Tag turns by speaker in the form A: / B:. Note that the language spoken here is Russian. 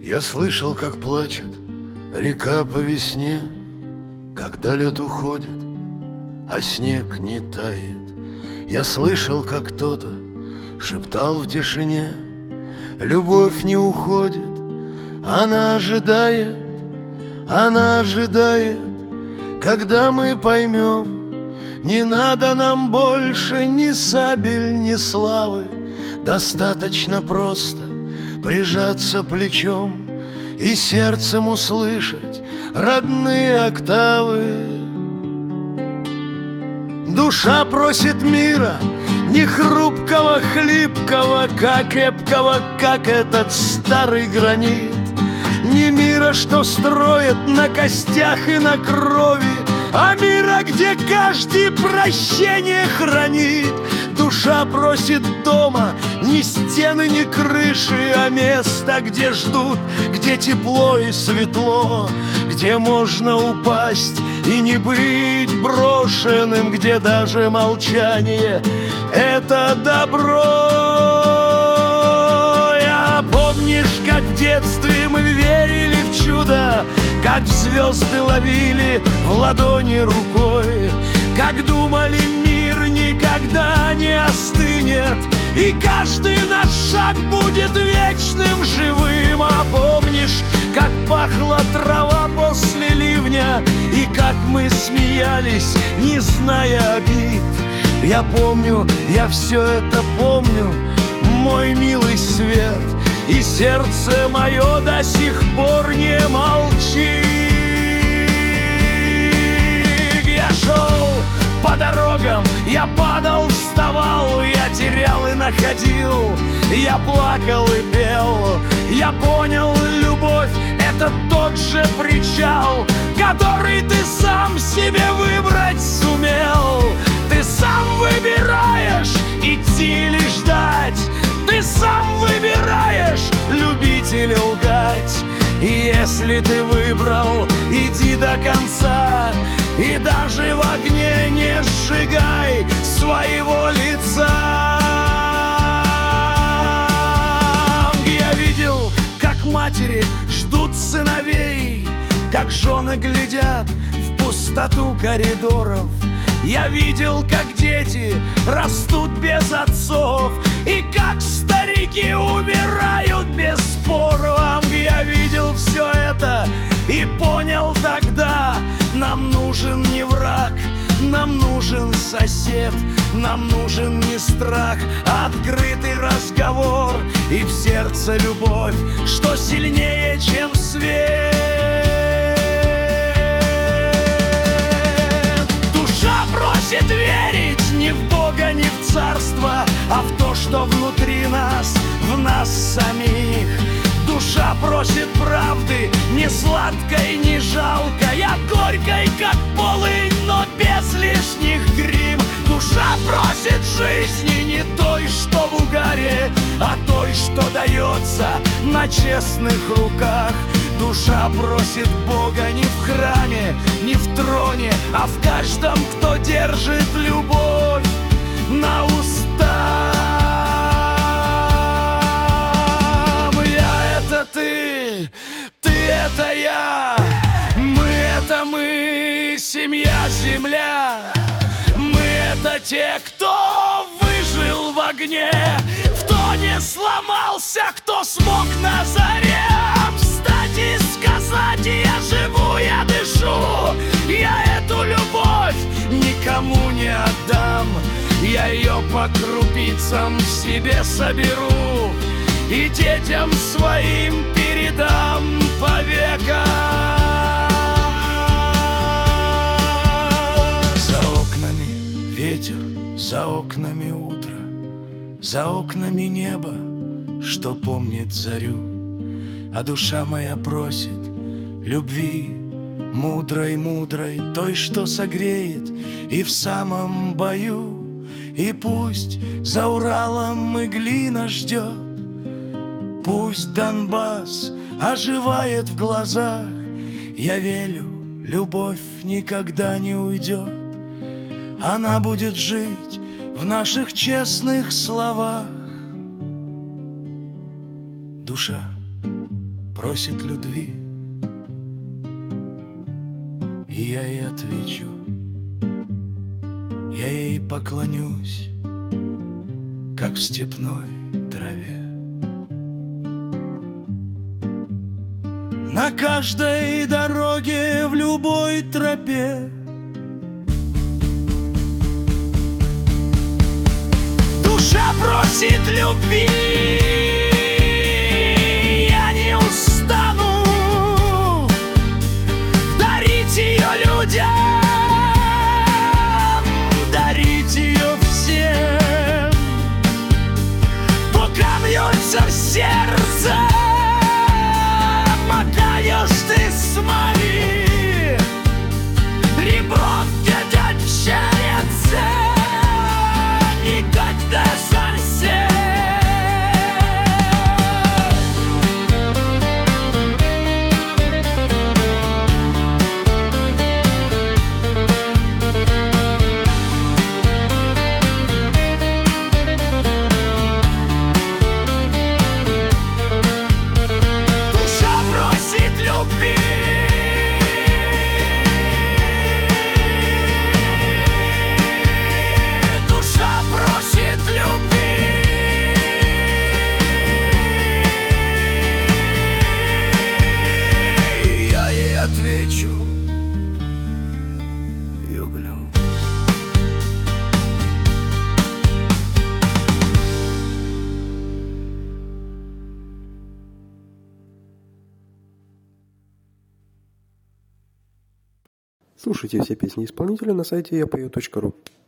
A: Я слышал, как плачет река по весне, когда лед уходит, а снег не тает. Я слышал, как кто-то шептал в тишине: любовь не уходит, она ожидает, когда мы поймем, не надо нам больше ни сабель, ни славы. Достаточно просто прижаться плечом и сердцем услышать родные октавы. Душа просит мира, не хрупкого, хлипкого, как эпкого, как этот старый гранит. Не мира, что строят на костях и на крови, а мира, где каждый прощение хранит. Душа просит дома, ни стены, ни крыши, а место, где ждут, где тепло и светло, где можно упасть и не быть брошенным, где даже молчание — это добро. А помнишь, как в детстве мы верили в чудо, как звезды ловили в ладони рукой, как думали, мир никогда не остынет, и каждый наш шаг будет вечным, живым. А помнишь, как пахла трава после ливня, и как мы смеялись, не зная обид? Я помню, я все это помню, мой милый свет, и сердце мое до сих пор не молчит. Я шел по дорогам, я падал, вставал, я терял и находил, я плакал и пел. Я понял, любовь — это тот же причал, который ты сам себе выбрать сумел. Ты сам выбираешь, идти или ждать, ты сам выбираешь, любить или лгать. И если ты выбрал, иди до конца, и даже в огне не сжигай своего лица. Я видел, как матери ждут сыновей, как жены глядят в пустоту коридоров. Я видел, как дети растут без отцов, и как старики умирают без споров. Я видел все это и понял тогда: нам нужен не враг, нам нужен сосед, нам нужен не страх, а открытый разговор, и в сердце любовь, что сильнее, чем свет. Душа просит верить не в Бога, не в царство, а в то, что внутри нас, в нас самих. Душа просит правды, не сладкой, не жалкой, а горькой, как полынь, но без лишних грим. Душа просит жизни не той, что в угаре, а той, что дается на честных руках. Душа просит Бога не в храме, не в троне, а в каждом, кто держит любовь на устах. Ты это я, мы это мы, семья, земля. Мы это те, кто выжил в огне, кто не сломался, кто смог на заре встать и сказать: я живу, я дышу, я эту любовь никому не отдам. Я ее по крупицам в себе соберу и детям своим передам по векам. За окнами ветер, за окнами утро, за окнами небо, что помнит зарю. А душа моя просит любви мудрой, мудрой, той, что согреет и в самом бою. И пусть за Уралом и глина ждет, пусть Донбасс оживает в глазах. Я верю, любовь никогда не уйдет, она будет жить в наших честных словах. Душа просит любви, и я ей отвечу, я ей поклонюсь, как в степной траве. На каждой дороге, в любой тропе душа просит любви, я не устану дарить ее людям, дарить ее всем, пока бьется в сердце, мотаешь ты смоли, ребро где-то чается, никогда совсем. Душа просит любви, душа просит любви, я ей отвечу, люблю.
B: Слушайте все песни исполнителя на сайте yapою.ru.